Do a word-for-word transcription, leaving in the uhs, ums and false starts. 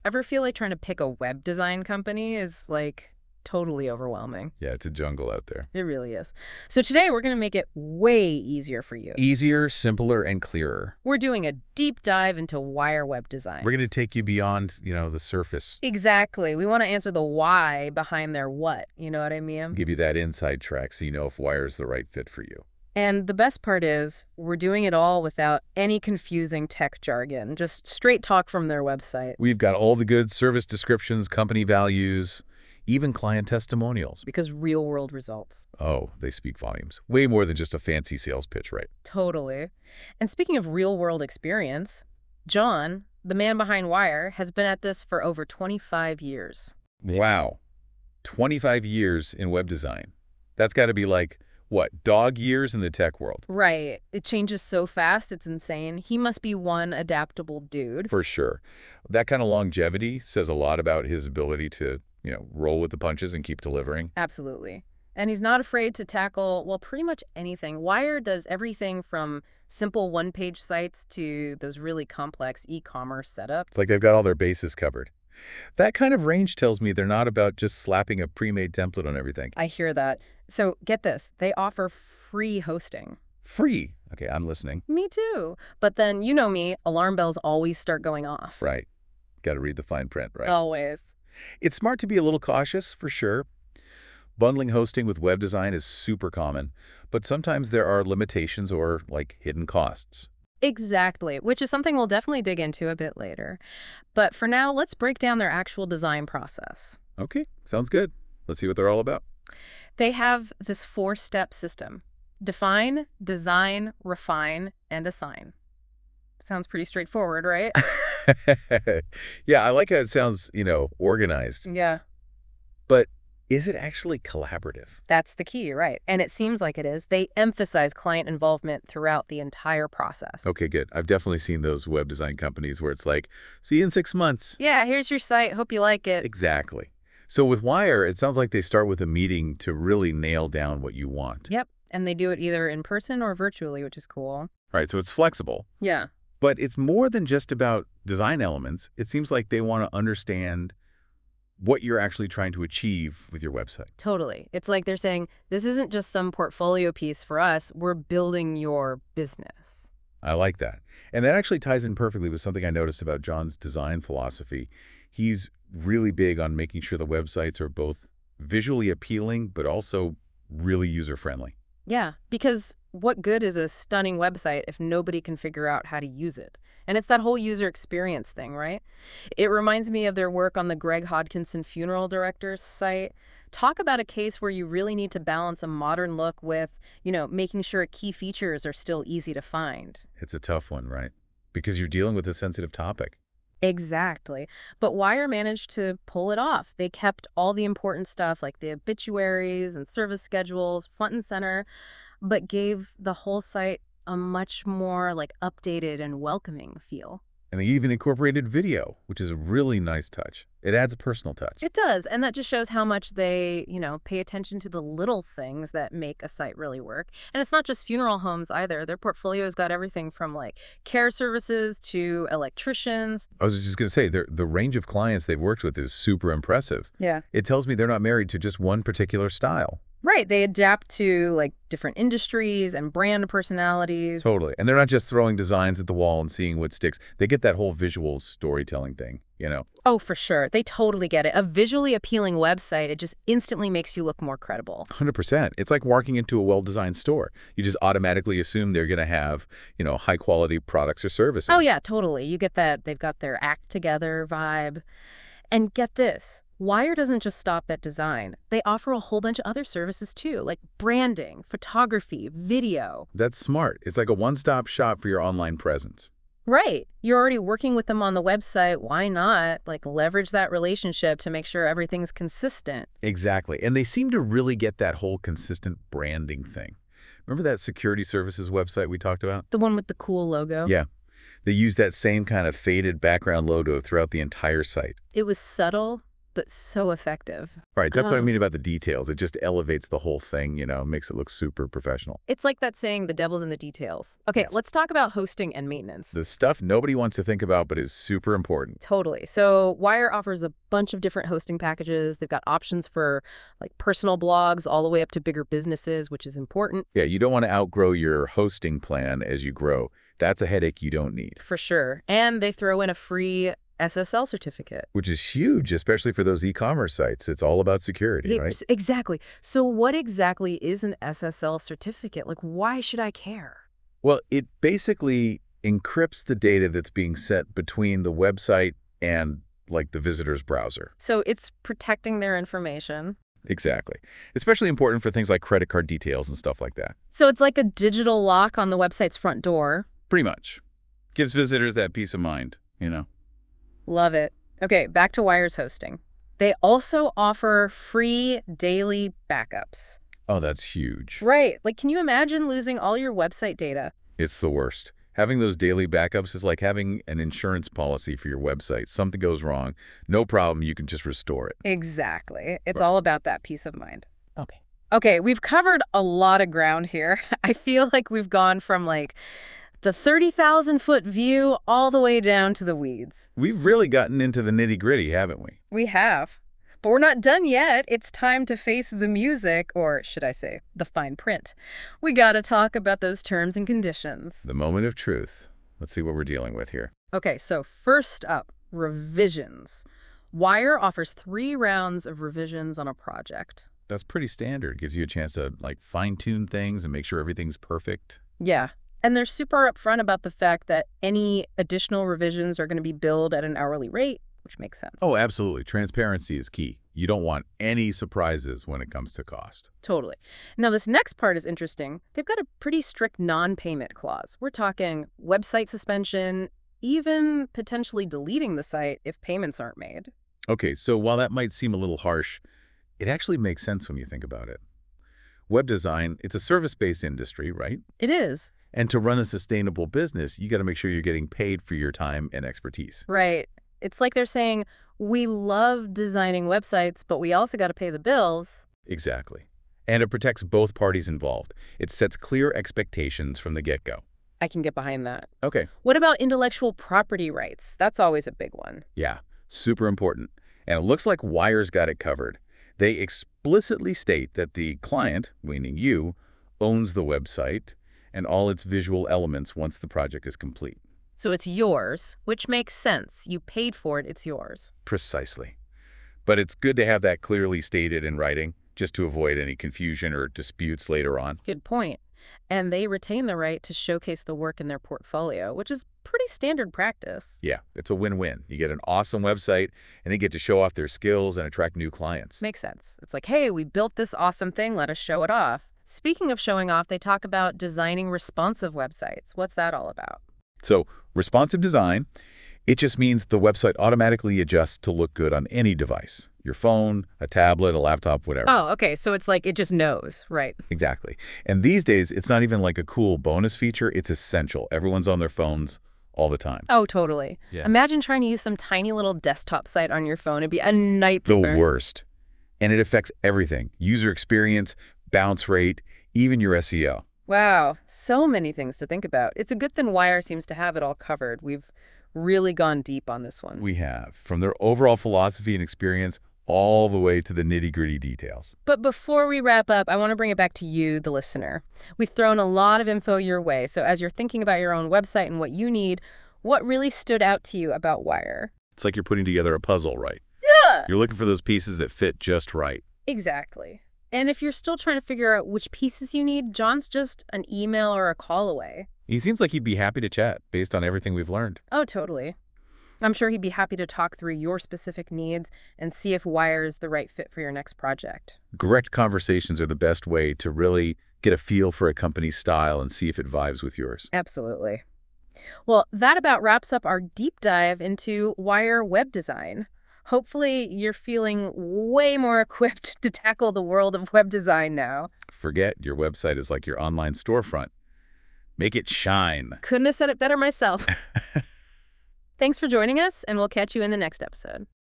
Ever feel like trying to pick a web design company is, like, totally overwhelming? Yeah, it's a jungle out there. It really is. So today we're going to make it way easier for you. Easier, simpler, and clearer. We're doing a deep dive into Wire web design. We're going to take you beyond, you know, the surface. Exactly. We want to answer the why behind their what. You know what I mean? Give you that inside track so you know if Wire's the right fit for you. And the best part is, we're doing it all without any confusing tech jargon, just straight talk from their website. We've got all the good service descriptions, company values, even client testimonials. Because real-world results. Oh, they speak volumes. Way more than just a fancy sales pitch, right? Totally. And speaking of real-world experience, John, the man behind Wire, has been at this for over twenty-five years. Wow. twenty-five years in web design. That's got to be like, what, dog years in the tech world? Right. It changes so fast, it's insane. He must be one adaptable dude. For sure. That kind of longevity says a lot about his ability to, you know, roll with the punches and keep delivering. Absolutely. And he's not afraid to tackle, well, pretty much anything. Wire does everything from simple one-page sites to those really complex e-commerce setups. It's like they've got all their bases covered. That kind of range tells me they're not about just slapping a pre-made template on everything. I hear that. So get this, they offer free hosting. Free. Okay, I'm listening. Me too. But then, you know me, alarm bells always start going off. Right. Got to read the fine print, right? Always. It's smart to be a little cautious, for sure. Bundling hosting with web design is super common, but sometimes there are limitations or, like, hidden costs. Exactly, which is something we'll definitely dig into a bit later. But for now, let's break down their actual design process. Okay, sounds good. Let's see what they're all about. They have this four-step system: define, design, refine, and assign. Sounds pretty straightforward, right? Yeah, I like how it sounds, you know, organized. Yeah. But is it actually collaborative? That's the key, right? And it seems like it is. They emphasize client involvement throughout the entire process. Okay, good. I've definitely seen those web design companies where it's like, see you in six months. Yeah, here's your site. Hope you like it. Exactly. So with Wire, it sounds like they start with a meeting to really nail down what you want. Yep. And they do it either in person or virtually, which is cool. Right, so it's flexible. Yeah. But it's more than just about design elements. It seems like they want to understand what you're actually trying to achieve with your website. Totally. It's like they're saying, this isn't just some portfolio piece for us. We're building your business. I like that. And that actually ties in perfectly with something I noticed about John's design philosophy. He's really big on making sure the websites are both visually appealing, but also really user-friendly. Yeah, because what good is a stunning website if nobody can figure out how to use it? And it's that whole user experience thing, right? It reminds me of their work on the Greg Hodkinson Funeral Director's site. Talk about a case where you really need to balance a modern look with, you know, making sure key features are still easy to find. It's a tough one, right? Because you're dealing with a sensitive topic. Exactly. But Wire managed to pull it off. They kept all the important stuff like the obituaries and service schedules front and center, but gave the whole site a much more like updated and welcoming feel. And they even incorporated video, which is a really nice touch. It adds a personal touch. It does, and that just shows how much they, you know, pay attention to the little things that make a site really work. And it's not just funeral homes either. Their portfolio's got everything from like care services to electricians. I was just going to say, the the range of clients they've worked with is super impressive. Yeah. It tells me they're not married to just one particular style. Right. They adapt to like different industries and brand personalities. Totally. And they're not just throwing designs at the wall and seeing what sticks. They get that whole visual storytelling thing, you know? Oh, for sure. They totally get it. A visually appealing website, it just instantly makes you look more credible. one hundred percent. It's like walking into a well-designed store. You just automatically assume they're going to have, you know, high-quality products or services. Oh, yeah, totally. You get that they've got their act together vibe. And get this. Wire doesn't just stop at design. They offer a whole bunch of other services too, like branding, photography, video. That's smart. It's like a one-stop shop for your online presence. Right. You're already working with them on the website. Why not, like, leverage that relationship to make sure everything's consistent? Exactly. And they seem to really get that whole consistent branding thing. Remember that security services website we talked about? The one with the cool logo? Yeah. They use that same kind of faded background logo throughout the entire site. It was subtle, but so effective. Right, that's what I Um, mean about the details. It just elevates the whole thing, you know, makes it look super professional. it's like that saying, the devil's in the details. Okay, Yes. let's talk about hosting and maintenance. The stuff nobody wants to think about but is super important. Totally. So Wire offers a bunch of different hosting packages. They've got options for like personal blogs all the way up to bigger businesses, which is important Yeah, you don't want to outgrow your hosting plan as you grow. That's a headache you don't need, for sure. And they throw in a free S S L certificate. which is huge, especially for those e-commerce sites. It's all about security, right? Ex- Exactly. So what exactly is an S S L certificate? Like, why should I care? Well, it basically encrypts the data that's being sent between the website and, like, the visitor's browser. So it's protecting their information. Exactly. Especially important for things like credit card details and stuff like that. So it's like a digital lock on the website's front door. Pretty much. Gives visitors that peace of mind, you know? Love it. Okay, back to Wire's hosting. They also offer free daily backups. Oh, that's huge. Right. Like, can you imagine losing all your website data? It's the worst. Having those daily backups is like having an insurance policy for your website. Something goes wrong, no problem, you can just restore it. Exactly. It's Right. all about that peace of mind. Okay. Okay, we've covered a lot of ground here. I feel like we've gone from like the thirty thousand foot view all the way down to the weeds. We've really gotten into the nitty-gritty, haven't we? We have. But we're not done yet. It's time to face the music, or should I say, the fine print. We gotta talk about those terms and conditions. The moment of truth. Let's see what we're dealing with here. Okay, so first up, revisions. Wire offers three rounds of revisions on a project. That's pretty standard. Gives you a chance to, like, fine-tune things and make sure everything's perfect. Yeah, and they're super upfront about the fact that any additional revisions are going to be billed at an hourly rate, which makes sense. Oh, absolutely. Transparency is key. You don't want any surprises when it comes to cost. Totally. Now, this next part is interesting. They've got a pretty strict non-payment clause. We're talking website suspension, even potentially deleting the site if payments aren't made. Okay, so while that might seem a little harsh, it actually makes sense when you think about it. Web design, it's a service-based industry, right? It is. And to run a sustainable business, you got to make sure you're getting paid for your time and expertise. Right. It's like they're saying, we love designing websites, but we also got to pay the bills. Exactly. And it protects both parties involved. It sets clear expectations from the get-go. I can get behind that. Okay. What about intellectual property rights? That's always a big one. Yeah, super important. And it looks like Wire's got it covered. They explicitly state that the client, meaning you, owns the website and all its visual elements once the project is complete. So it's yours, which makes sense. You paid for it, it's yours. Precisely. But it's good to have that clearly stated in writing, just to avoid any confusion or disputes later on. Good point. And they retain the right to showcase the work in their portfolio, which is pretty standard practice. Yeah, it's a win-win. You get an awesome website, and they get to show off their skills and attract new clients. Makes sense. It's like, hey, we built this awesome thing, let us show it off. Speaking of showing off, they talk about designing responsive websites. What's that all about? So, responsive design, it just means the website automatically adjusts to look good on any device. Your phone, a tablet, a laptop, whatever. Oh, okay. So it's like it just knows, right? Exactly. And these days, it's not even like a cool bonus feature. It's essential. Everyone's on their phones all the time. Oh, totally. Yeah. Imagine trying to use some tiny little desktop site on your phone. It'd be a The nightmare. worst. And it affects everything. User experience, bounce rate, even your S E O. Wow, so many things to think about. It's a good thing Wire seems to have it all covered. We've really gone deep on this one. We have. From their overall philosophy and experience all the way to the nitty-gritty details. But before we wrap up, I want to bring it back to you, the listener. We've thrown a lot of info your way. So as you're thinking about your own website and what you need, what really stood out to you about Wire? It's like you're putting together a puzzle, right? Yeah. You're looking for those pieces that fit just right. Exactly. And if you're still trying to figure out which pieces you need, John's just an email or a call away. He seems like he'd be happy to chat based on everything we've learned. Oh, totally. I'm sure he'd be happy to talk through your specific needs and see if Wire is the right fit for your next project. Direct conversations are the best way to really get a feel for a company's style and see if it vibes with yours. Absolutely. Well, that about wraps up our deep dive into Wire web design. Hopefully, you're feeling way more equipped to tackle the world of web design now. Forget your website is like your online storefront. Make it shine. Couldn't have said it better myself. Thanks for joining us, and we'll catch you in the next episode.